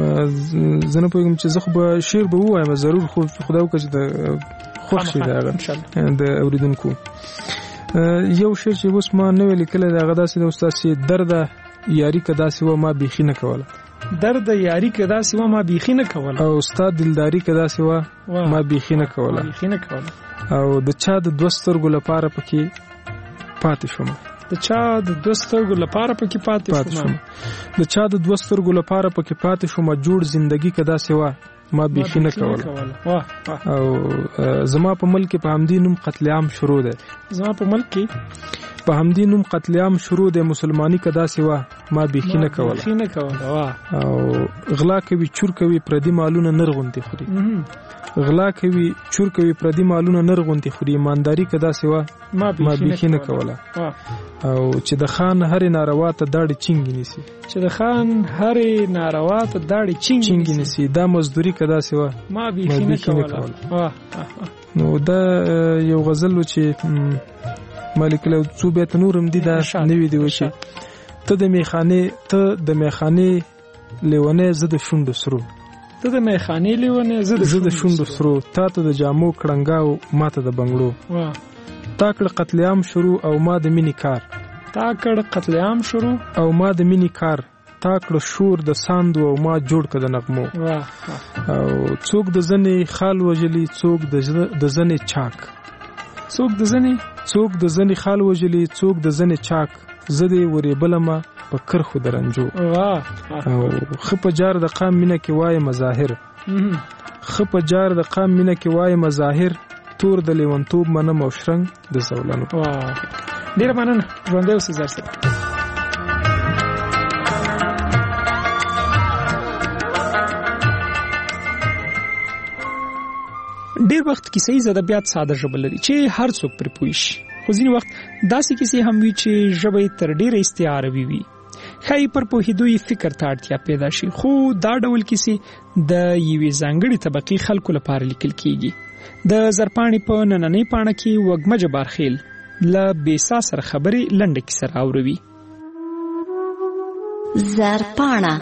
زه نه پوهیږم چې زه خو به شعر به وایم ضرور خو خدای وکړي چې خوښ شي د اوریدونکو یو شعر چې اوس ما نو لیکل دا غدا سي د استاد سي درد یاري کدا سي و ما بيخي نه کوله
درد یاری کدا سیوا ما بیخی نه کول
او استاد دلداری کدا سیوا ما بیخی نه کوله او د چا د دوسترګو لپاره پکې پاتې شوم
د چا د دوسترګو لپاره پکې پاتې شوم
د چا د دوسترګو لپاره پکې پاتې شوم جوړ زندگی کدا سیوا ما بیخی نه کوله او زما په ملک په همدی نوم قتل عام شروع ده
زما په ملک کې
په همدی نوم قتل عام شروع ده مسلمانی کدا سیوا ما بیخی نه کوله او غلا کوي چور کوي پردي مالونه نرغونتي خوري غلا کوي چور کوي پردي مالونه نرغونتي خوري ایمانداری کدا سیوا ما بیخی نه کوله او چې د خان هر ناروا ته داړي چنګ نیسي
چې د خان هر ناروا ته داړي چنګ
نیسي دا مزدوري کدا سیوا
ما بیخی نه کوله
نو دا یو غزل و چې ملک له څو بیت نورم دي دا نوی دی و چې ته د میخانه لیونه زده شوند سرو
ته د میخانه لیونه
زده شوند سرو تا ته د جامو کړنګاو ماته د بنگلو تا کړ قتل عام شروع او ما د مینی کار
تا کړ قتل عام شروع
او ما د مینی کار تا کړ شور د ساندو او ما جوړ کړ د نغمو او څوک د زنې خال وجلی څوک د زنې چاک
څوک د زنې
خال وجلی څوک د زنې چاک زده وری بلما په کرخو درنجو او خپ جار د قام مینه کې وای مظاهر خپ جار د قام مینه کې وای مظاهر تور د لیونتوب منم او شرنګ د زولانو
ډیر مننه ژوندې اوسې زر سره ډیر وخت کیسې ادبیات ساده ژبه لري چې هر څوک پر پوي شي خو ځینې وخت داسې کیسې هم وي چې ژبه تر ډیره استعاروي وي خای پر پوهیدوی فکر ته اړتیا پیدا شي خو دا ډول کیسې د یوې ځانګړي طبقې خلکو لپاره لیکل کیږي د زرپاڼې په نننۍ پاڼه کې وګمجه بارخیل له بیسا سره خبرې لنډه کیسه راوړوي
زرپاڼه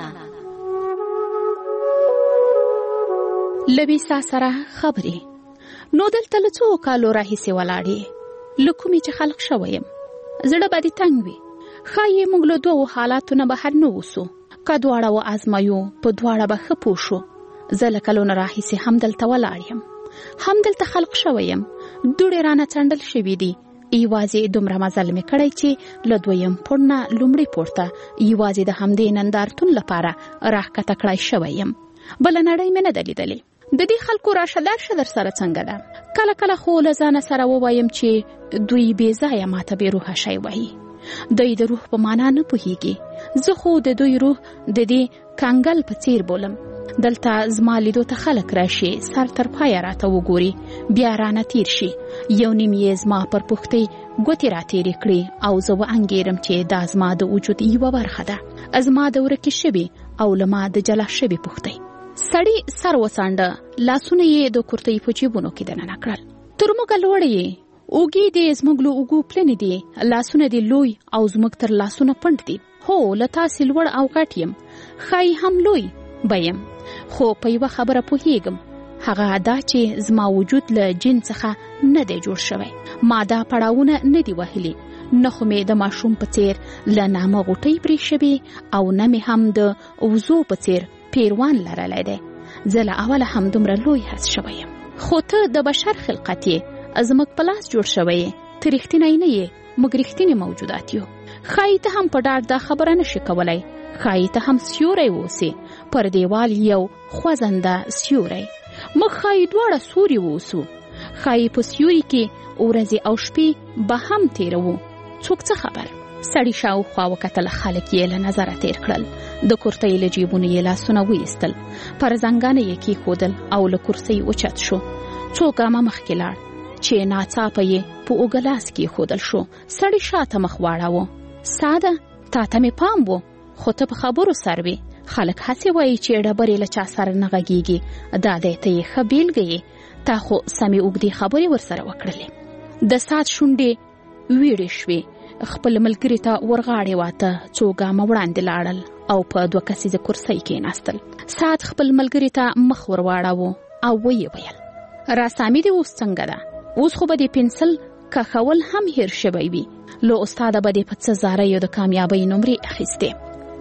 لبیسا سره خبرې نو دلته له څو کالو راهیسې ولاړې له کومې چې خلق شویم زړه به دې تنګ وي ښایي موږ له دوو حالاتو نه بهر نه اوسو که دواړه وازمایو په دواړه به ښه پوه شو زه له کلونو راهیسې همدلته ولاړ یم همدلته خلق شوی یم دوړې رانه څنډل شوي دي یوازې دومره مزل مې کړی چې له دویم پوړ نه لومړی پوړ ته یوازې د همدې نندارتون لپاره راښکته کړی شوی یم بله نړۍ مې نه ده لیدلې د دې خلکو راشه درشه در سره څنګه ده کله کله خو له ځانه سره ووایم چې دوی بې ځایه ماته بې روحه شی وایي دوی د روح په معنا نه پوهیږي زه خو د دوی روح د دې کنګل په څیر بولم دلته زما لیدو ته خلک راشي سر تر پایه راته وګوري بیا رانه تیر شي یو نیم یې زما پر پوښتۍ ګوتې راتېرې کړي او زه وانګېرم چې دا زما د وجود یوه برخه ده زما د ورکې شوې او له ما د جلا شوې پوښتۍ سړی سر وڅانډه لاسونه یې د کورتۍ په جیبونو کې دننه کړل تر موږه لوړې یې اوږې دې زموږ له اوږو پلنې دي لاسونه دې لوی او زموږ تر لاسونه پنډ دي هو له تاسې لوړ او غټ یم ښایي هم لوی به یم خو په یوه خبره پوهیږم هغه دا چې زما وجود له جن څخه نه دی جوړ شوی ما دا پړاوونه نه دي وهلي نه خو مې د ماشوم په څیر له نامه غوټۍ پرې شوې او نه مې هم د وزو په څیر پیروان لرلی دی زه له اوله هم دومره لوی هڅ شوی یم خو ته د بشر خلقت یې زموږ په لاس جوړ شوی یې ته رښتینی نه یې موږ رښتینې موجودات یو ښایي ته هم په ډاډ دا خبره نشي کولی ښایي ته هم سیوری اوسې پر دیوال یو خوځنده سیوری موږ ښایي دواړه سوري اوسو ښایي په سیوري کې ورځې او شپې به هم تیروو څوک څه خبر سړی شاوخوا وکتل خلک یې له نظره تیر کړل د کورتۍ له جیبونو یې لاسونه وایستل پر زنګانه یې کېښودل او له کرسۍ اوچت شو څو ګامه مخکې لاړ چې ناڅاپه یې په اوږه لاس کېښودل شو سړی شاته مخ واړاوه ساده تا ته مې پام و خو ته په خبرو سر وې خلک هسې وایي چې ډبرې له چا سره نه غږېږي دا دی ته یې ښه بېلګه یې تا خو سمې اوږدې خبرې ورسره وکړلې د ساعت شونډې ویړې شوې خپل ملګري ته ورغاړې واته څو ګامه وړاندې لاړل او په دوه کسیزه کرسۍ کېناستل ساعت خپل ملګري ته مخ ور واړاوه او ویې ویل راسامي دې اوس څنګه ده اوس خو به دې پنسل کښول هم هیر شوی وي له استاده به دې په څه زاریو د کامیابۍ نمرې اخیستې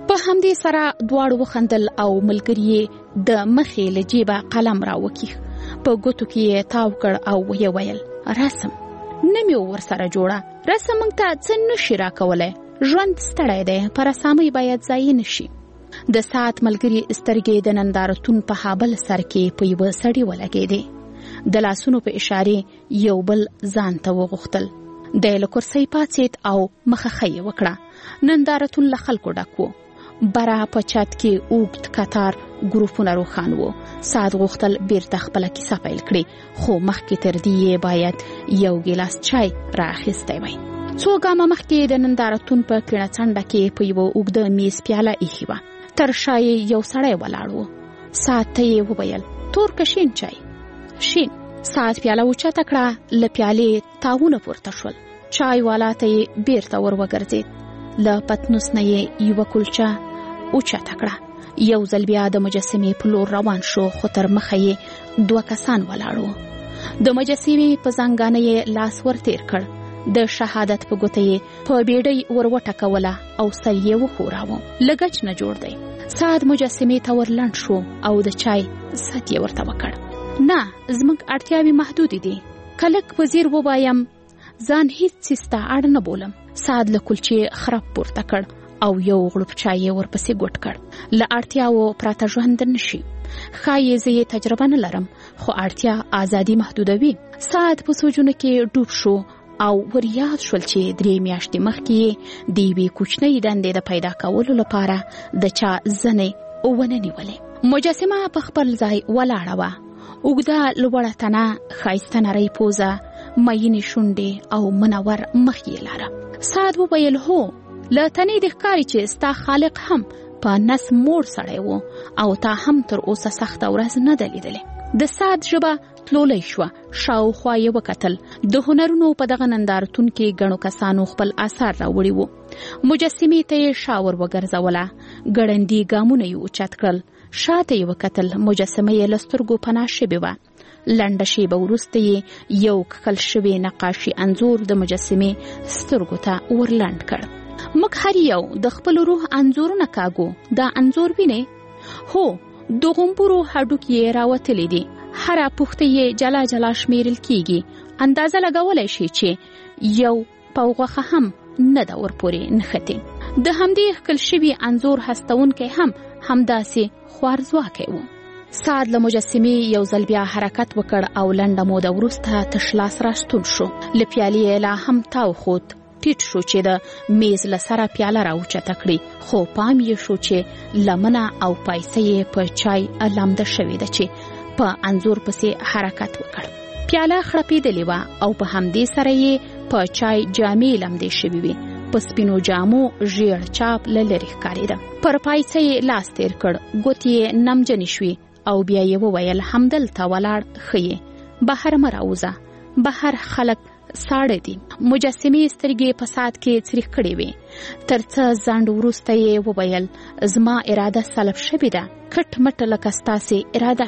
په همدې سره دواړو وخندل او ملګری د مخې له جیبه قلم راوکیښ، په ګوتو کې تاو کړ او ویې ویل رسم نه مې ورسره جوړه، رسم موږ ته څه نشي راکولی، ژوند ستړی دی، په رسامۍ باید ضایع نشي. د ساعت ملګري سترګې د نندارتون په هابل سر کې په یوه سړي ولګېدې. د لاسونو په اشارې یو بل ځان ته وغوښتل. دی له کرسۍ پاڅېد او مخه یې وکړه. نندارتون له خلکو ډک و. بره په چت کې اوږد کتار ګروپونه روښان وو. ساعت غوښتل بیرته خپله کیسه پیل کړي، خو مخکې تر دې یې باید یو ګیلاس چای رااخیستی وی. څو ګامه مخکې د نندارتون په کیڼه څنډه کې په یوه اوږده میز پیاله ایښې وه. تر شا یې یو سړی ولاړ و. ساعت ته یې وویل تور که شین چای؟ شین. ساعت پیاله اوچته کړه، له پیالې تاوونه پورته شول. چای والا ته یې بیرته ور وګرځېد. له پتنوس نه یې یوه کلچه اوچته کړه. یو ځل بیا د مجسمې په لور روان شو، خو تر مخه یې 2 کسان ولاړ وو. د مجسمې په زنګانه یې لاس ورتیر کړ. د شهادت په ګوته یې په بیړۍ ور وټکوله او سر یې وښوراوه. لګچ نه جوړ دی. ساعت مجسمې ته ور لنډ شو او د چای ست یې ورته وکړ. نه، زموږ اړتیاوې محدودې دي. که لږ په ځیر ووایم، ځان هیڅ څیز ته اړ نه بولم. ساعت له کلچې خراب پورته کړ او یو غړپ چای یې ورپسې ګوټ کړ. له اړتیاوو پرته ژوند نشي. ښایي زه یې تجربه نه لرم، خو اړتیا ازادي محدودوي. ساعت په سوچونو کې ډوب شو او ور یاد شول چې 3 میاشتې مخکې د یوې کوچنۍ دندې د پیدا کولو لپاره د چا زنې ونه نیولې. مجسمه په خپل ځای ولاړه وه. اوږده لوړه تنه، ښایسته نرۍ پوزه، مینې شونډې او منور مخ یې لاره. ساعت وویل هو، له تنې د ښکاري چې ستا خالق هم په نس موړ سړی و او تا هم تر اوسه سخته ورځ نه ده لیدلې. د ساعت ژبه تلولی شوه. شاوخوا یې وکتل. د هنرونو په دغه نندارتون کې ګڼو کسانو خپل آثار راوړي وو. مجسمې ته یې شاور وګرځوله. ګړندي ګامونه یې اوچت کړل. شاته یې وکتل. مجسمه یې له سترګو پناه شوې وه. لنډه شیبه وروسته یې یو کښل شوی نقاشي انځور د مجسمې سترګو ته ورلنډ کړ. موږ هر یو د خپل روح انځورونه کاږو. دا انځور وینې؟ هو، د غومبرو هډوکي یې راوتلي دي. هره پوښته یې جلا جلا شمیرل کیږي. اندازه لګولی شي چې یو پوغوخه هم نه ده ورپورې نښتې. د همدې ښکل شوي انځور هستونکی هم همداسې خوارځواکی و. ساعت له مجسمې یو ځل بیا حرکت وکړ او لنډه موده وروسته تش لاس راستون شو. له پیالې لا هم تاو خود. ټیټ شو چې د میز له سره پیاله راوچته کړي، خو پام یې شو چې لمنه او پایسه یې په چای لامده شوې ده چې په انځور پسې حرکت وکړ. پیاله خړپېدلې وه او په همدې سره یې په چای جامې لمدې شوې وې. په سپینو جامو ژیړ چاپ له لرې ښکارېده. پر پایسه یې لاس تیر کړ. ګوتې یې نمجنې شوې او بیا یې وویل همدلته ولاړ ښه یې، بهر مه راوځه، بهر خلک ساړه دي. مجسمې سترګې په ساعت کې څریخ کړې وې. تر څه ځنډ وروسته یې وویل زما اراده سلب شوې ده. کټ مټ لکه ستاسې اراده،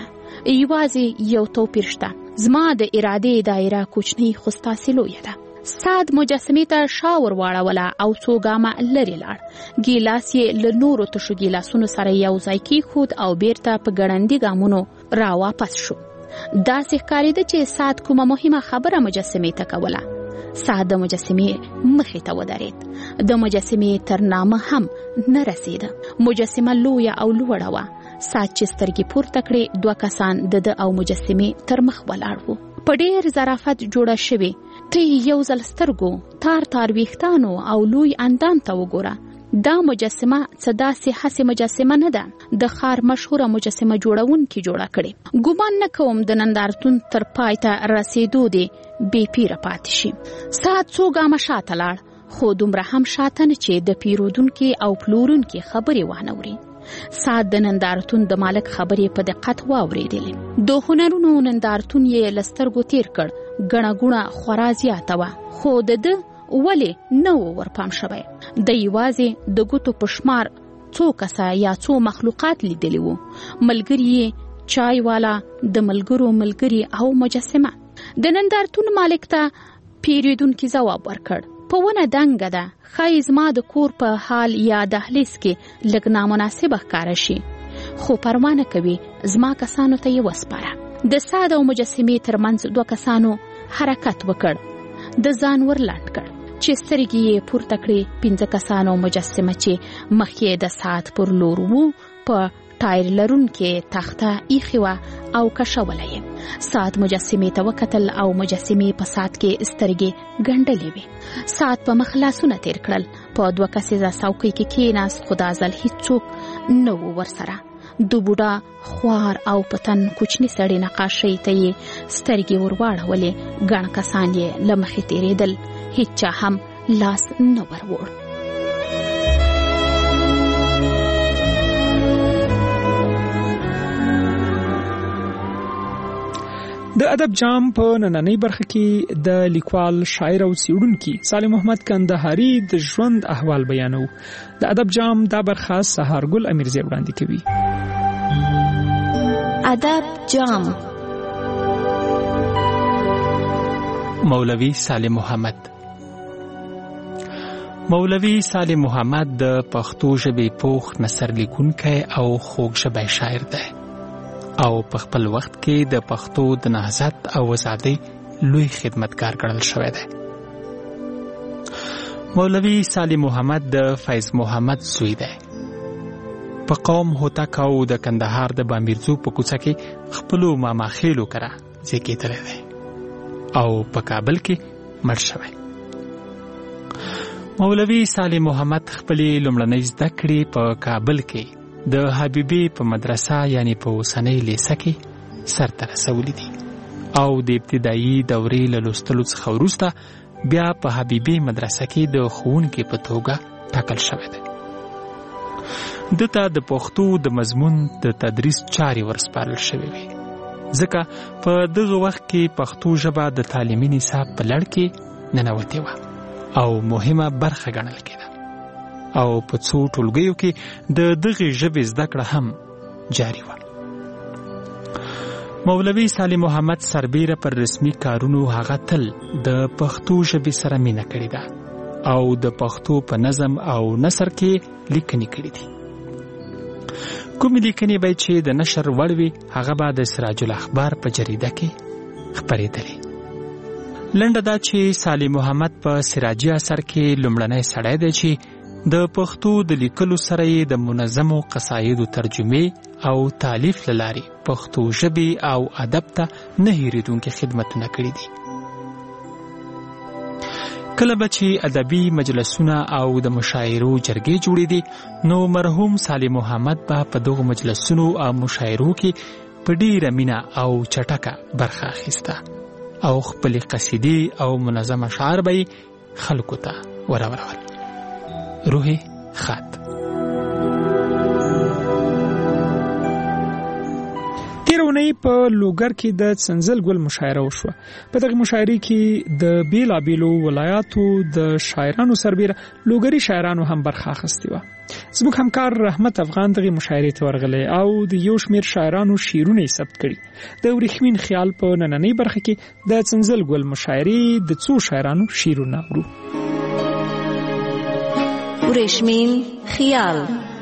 یوازې یو توپیر شته. زما د ارادې دایره کوچنۍ خو ستاسې لویه ده. ساعت مجسمې ته شا ور واړوله او څو ګامه لرې لاړ. ګیلاس یې له نورو تشو ګیلاسونو سره یو ځای کېښود او بیرته په ګړندي ګامونو را واپس شو. داسې ښکارېده چې ساعت کومه مهمه خبره مجسمې ته کوله. ساعت د مجسمې مخې ته ودرېد. د مجسمې تر نامه هم نه رسېده. مجسمه لویه او لوړه وه. ساعت چې سترګې پورته کړې، 2 کسان د ده او مجسمې تر مخ ولاړ وو. په ډېر ظرافت جوړه شوې. ته یو ځل سترګو، تار تار ویښتانو او لوی اندام ته وګوره. دا مجسمه څه داسې هسې مجسمه نه ده. د ښار مشهوره مجسمه جوړونکي جوړه کړې. ګومان نه کوم د نندارتون تر پای ته رسېدو دې بې پیره پاتې شي. ساعت څو ګامه شاته لاړ، خو دومره هم شاته نه چې د پیرودونکي او پلورونکي خبرې وانه وري. ساعت د نندارتون د مالک خبرې په دقت واورېدلې. د هنرونو نندارتون یې له سترګو تیر کړ. ګڼه ګوڼه خورا زیاته وه، خو د ده ولې نه و ورپام شوی. د یوازې د ګوتو په شمار څو کسه یا څو مخلوقات لیدلی وو. ملګری یې، چای والا، د ملګرو ملګری او مجسمه. د نندارتون مالک ته پیرودونکي ځواب ورکړ. په ونه دنګه ده، ښایي زما د کور په حال یا دهلیز کې لږ نامناسبه ښکاره شي، خو پروا نه کوي، زما کسانو ته یې وسپاره. د سعد او مجسمې ترمنځ 2 کسانو حرکت وکړ، د ځان ور لاند کړ چې سترګې یې پورته کړې. 5 کسانو مجسمه چې مخ یې د سعد پر لور وو په ټایر لرونکې تخته ایښې وه او کشوله یې. سعد مجسمې ته وکتل او مجسمې په سعد کې سترګې ګنډلې وې. سعد په مخ لاسونه تیر کړل، په 2 کسیزه څوکۍ کې کېناست، خو دا ځل هیڅوک نه و ورسره. د بوډا خوار او پتن کوچني سړي نقاشۍ ته یې سترګې ورواړولې. ګڼ کسان یې له مخې تېرېدل، هیچا هم لاس نه وروړ.
د ادب جام په نننۍ برخه کې د لیکوال، شاعر او څېړونکي صالح محمد کندهاري د ژوند احوال بیانو. د ادب جام دا برخه سهارګل امیرزی وړاندې کوي.
ادب جام.
مولوی صالح محمد. مولوی صالح محمد د پښتو ژبې پوخ نثر لیکونکی او خوږ ژبی شاعر دی او په خپل وخت کې د پښتو د نهضت او آزادۍ لوی خدمتګار ګڼل شوی دی. مولوی صالح محمد د فیض محمد زوی دی. په قوم هوتک او د کندهار د بامیرزو په کوڅه کې خپلو ماماخیلو کره زیږېدلی دی او په کابل کې مړ شوی. مولوی صالح محمد خپلې لومړنۍ زده کړې په کابل کې د حبیبي په مدرسه یعنی په اوسنۍ لیسه کې سرته رسولې دي او د ابتدایي دورې له لوستلو څخه وروسته بیا په حبیبي مدرسه کې د ښوونکي په توګه ټاکل شوی دی. دته د پښتو د مضمون د تدریس چارې ورسپارل شوې وي، ځکه په دغه وخت کې پښتو ژبه د تعلیمي نصاب په لړ کې ننوتې وه او مهمه برخه ګڼل کېده او په څو ټولګیو کې د دغې ژبې زده کړه هم جاري وه. مولوی صالح محمد سربیره پر رسمي کارونو هغه تل د پښتو ژبې سره مینه کړې ده او د پښتو په نظم او نثر کې لیکنې کړې دي. کومې لیکنې به چې د نشر وړ وي هغه به د سراج الاخبار په جریده کې خپرېدلې. لنډه دا چې صالح محمد په سراجي اثر کې لومړنی سړی دی چې د پښتو د لیکلو سره یې د منظمو قصایدو ترجمې او تالیف له لارې پښتو ژبې او ادب ته نه هېرېدونکي خدمتونه کړي دي. کله به چې ادبي مجلسونه او د مشاعرو جرګې جوړېدې نو مرحوم صالح محمد به په دغو مجلسونو او مشاعرو کې په ډېره مینه او چټکه برخه اخیسته او خپلې قصیدې او منظم اشعار به یې خلکو ته ورورول. روح خط.
تیرونی په لوګر کې د څنځل ګل مشاعره وشوه. په دغه مشاعره کې د بیلابیلو ولایاتو د شاعرانو سربیره لوګری شاعرانو هم برخه اخیستې وه. زموږ همکار رحمت افغان دغه مشاعرې ته ورغلی او د یو شمېر شاعرانو شعرونه یې ثبت کړي. د ورېښمین خیال په نننۍ برخه کې د څنځل ګل مشاعرې د څو شاعرانو شعرونه اورو.
ورېښمین خیال.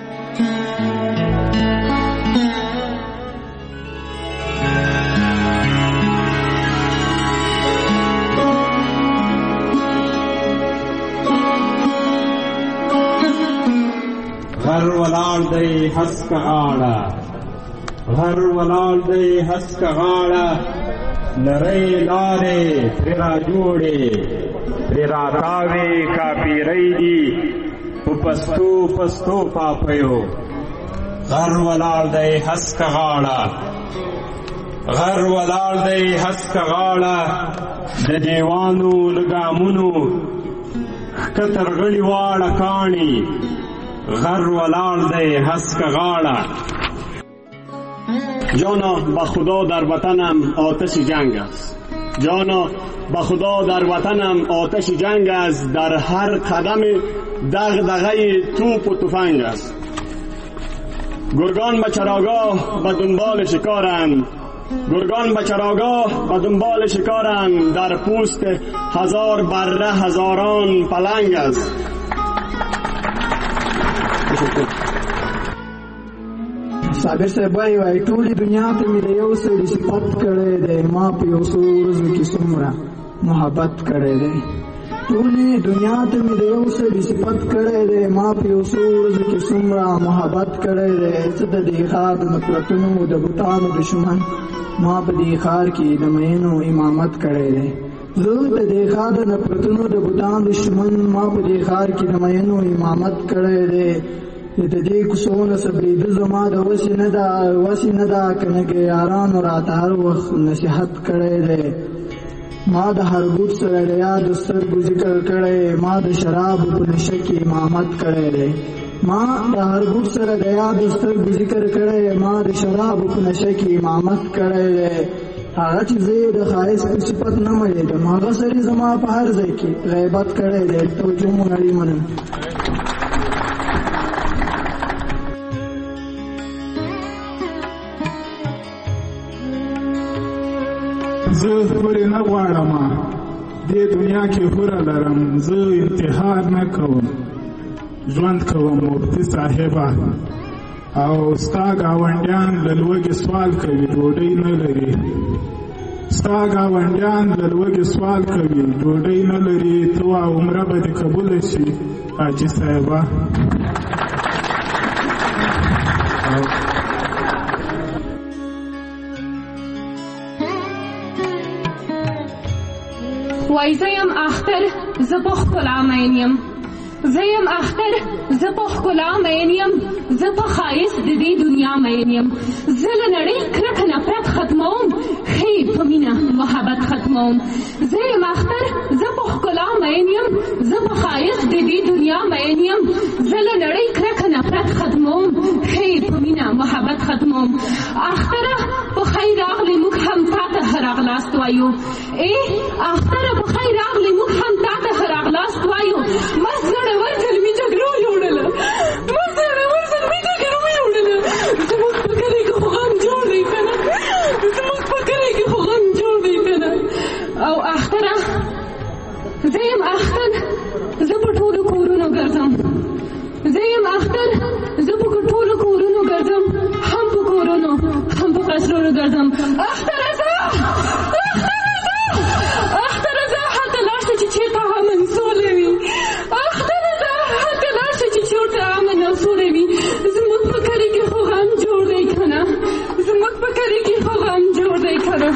غر ولاړ دی هسکه غاړه، غر ولاړ دی هسکه غاړه، نری لارې پرې را جوړې، پرې را تاوې کاپیرۍ دي په پستو پستو پاپیو. غر ولاړ دی هسکه غاړه، غر ولاړ دی هسکه غاړه، د دیوانو له ګامونو ښکته رغړي واړه کاڼي. غر ولاړ دی هسکه غاړه.
جانا به خدا در وطنم آتش جنگ است، جانا به خدا در وطنم آتش جنگ است، در هر قدم دغدغه توپ و تفنگ است. گرگان به چراگاه به دنبال شکارند، گرگان به چراگاه به دنبال شکارند، در پوست هزار بره هزاران پلنگ است.
صابر صاحب وایي ټولې دنیا ته مې د یو سړي صفت کړی دی، ما په یو څو ورځو کې څومره محبت کړی دی. ټولې دنیا ته مې د یو سړي صفت کړی دی، ما په یو څو ورځو کې څومره محبت کړی دی. څه د دې ښار د نفرتونو د بوتانو دشمن، ما په دې ښار کې د مینو امامت کړی دی. زه د دې ښار د نفرتونو د بوتانو دشمن، ما په دې ښار کې د مینو امامت کړی دی. د دې کوڅو نه صبرېدل زما د وسې نه ده، که نه یارانو راته هر وخت نصیحت کړی دی. ما د هر بوټ سره د یادو سترګو ذکر کړی، ما د شرابو په نشه کې امامت کړی دی. ما د هر بوټ سره د یادو سترګو ذکر کړی، ما د شرابو په نشه کې امامت کړی دی. هغه چې زه د ښایست په صفت نه مړېدم، هغه سړي زما په هر ځای کې غیبت کړی دی. توجه مو نړۍ منم.
زه هورې نه غواړم، دې دنیا کې هوره لرم، زه انتحار نه کوم، ژوند کوم مفتي صاحبه. او ستا ګاونډیان له لوږې سوال کوي، ډوډۍ نه لري. ستا ګاونډیان له لوږې سوال کوي، ډوډۍ نه لري. ته وا عمره به دې قبوله شي حاجي صاحبه.
وای زه یم اختر، زه په ښکلا مین یم. زه یم اختر، زه په ښکلا مین یم. زه په ښایست د دې دنیا مین یم. زه له نړۍ کرکه نفرت ختموم، ښې په مینه محبت ختموم. زه یم اختر، زه په ښکلا مین یم. زه په ښایست د دې دنیا مین یم. زه له نړۍ کرکه نفرت ختموم، ښې په مینه محبت ختموم. اختره په خیر راغلې، موږ هم تا ته ښه راغلاست وایو. اختره په خیر راغلې، موږ هم تا ته ښه راغلاست وایو. مست زړور زلمي جګړو یوړله، مست زړور زلمي جګړو یوړله. زموږ په کلي کې خو غم جوړ دی که نه، زموږ په کلي کې خو غم جوړ دی که نه. او اختره زه یم اختر، زه په ټولو کورونو ګرځم. زه یم اختر، زه په ټولو کورونو ګرځم، هم په کورونو هم په قصرونو ګرځم. اختره زه، اختره زه هلته لاړ شه چې چېرته امن سوله وي. اختره زه هلته لاړ شه چې چېرته امن او سوله وي. زموږ په کلي کې خو غم جوړ دی که نه، زموږ په کلي کې خو غم جوړ دی که نه.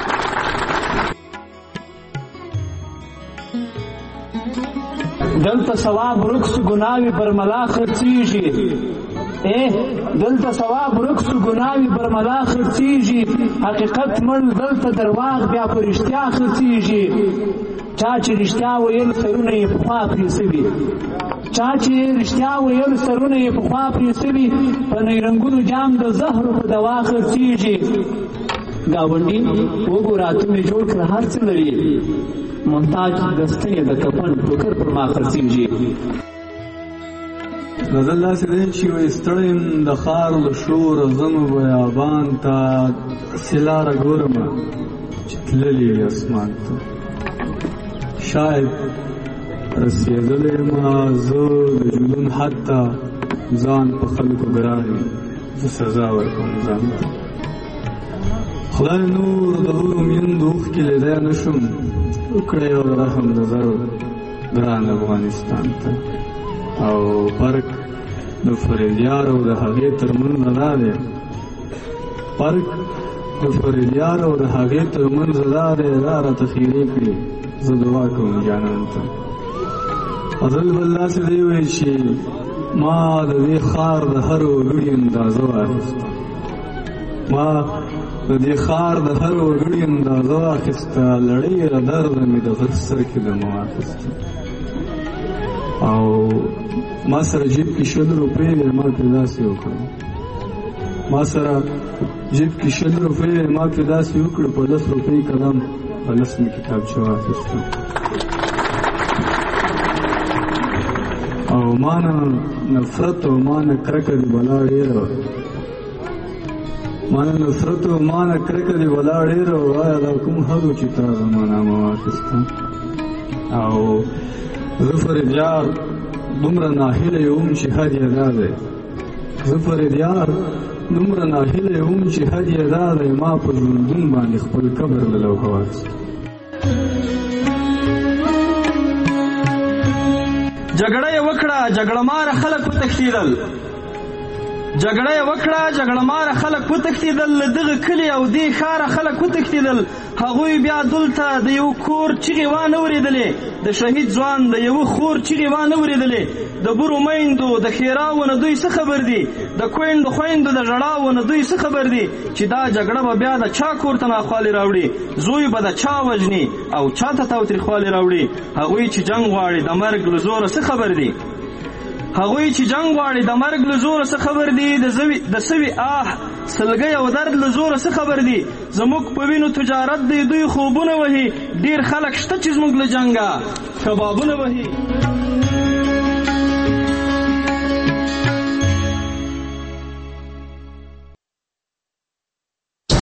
دلته ثواب ورک سو ګناوې پر ملا خرڅېږي. دلته ثواب ورک سو ګناوې پر ملا خرڅېږي. حقیقت مړ دلته درواغ بیا په رښتیا خرڅېږي. چا چې رښتیا ویل سرونه یې پخوا پرې سوي، چا چې رښتیا ویل سرونه یې پخوا پرې سوي. په نیرنګونو جام د زهرو په دوا خرڅېږي. ګاونډي وګوره ته مې جوړ کړه هر څه لري، محتاج د ستنې د کفن ټوکر پر ما خرڅېږي.
غزل داسې دی چې وایي ستړی یم د ښار له شوره ځمه بیابان ته، داسې لاره ګورمه چې تللې وي اسمان ته. شاید رسېدلی یمه زه د جنون حد ته، ځان په خلکو ګران وي زه سزا ورکوم ځان ته. خدای نور د هرو میندو اوښکې لیدی نه شم، وکړی یو د رحم نظر ګران افغانستان ته. او فرق د فریدیار او د هغې ترمنځ دا دی، فرق د فریدیار او د هغې ترمنځ دا دی. دا راته خیرې کړي، زه دعا کوم جانان ته. غزل بل داسې دی وایي چې ما د دې ښار د هر وګړي اندازه واخیسته، ما د دې ښار د هر وګړي اندازه واخیسته. لړۍ له درده مې د غر سر کې دمه واخیسته. او ما سره جیب کې 100 روپۍ وې، ما پرې داسې وکړه. ما سره جیب کې 100 روپۍ وې، ما پرې داسې وکړه. په 10 روپۍ قلم، په 10 مې کتابچه واخیسته. او ما نه نفرت او ما نه کرکه د بلا ډېره وه. مانه نصرت او مانه کرکه دی ولا ډیر وایا دا کوم هغه چې تا زمانہ ما واخسته او ظفر دیار دومره ناهیله یم چې حد یې ادا دی ظفر دیار دومره ناهیله یم چې حد یې ادا دی ما په ژوندون باندې خپل قبر له لوحه واخیست
جګړه یې وکړه جګړه مار خلک وتښتېدل جګړه یې وکړه جګړه مار خلک وتښتېدل له دغه کلي او دې ښاره خلک وتښتېدل هغوی بیا دلته د یو کور چغې وانه اورېدلې د شهید ځوان د یوه خور چغې وانه اورېدلې د برو میندو د ښېراوو نه دوی څه خبر دي د کویندو خویندو د ژړاوو نه دوی څه خبر دي چې دا جګړه به بیا د چا کور ته ناخوالې راوړي زوی به د چا وژني او چا ته تاوتریخوالې راوړي هغوی چې جنګ غواړي د مرګ له زوره څه خبر دي هغوی چې جنگ غواړي د مرګ له زوره څه خبر دي د سوي سلګۍ او درد له زوره څه خبر دي زموږ په وینو تجارت دی دوی خوبونه وهي ډیر خلک شته چې زموږ له جنګه کبابونه وهي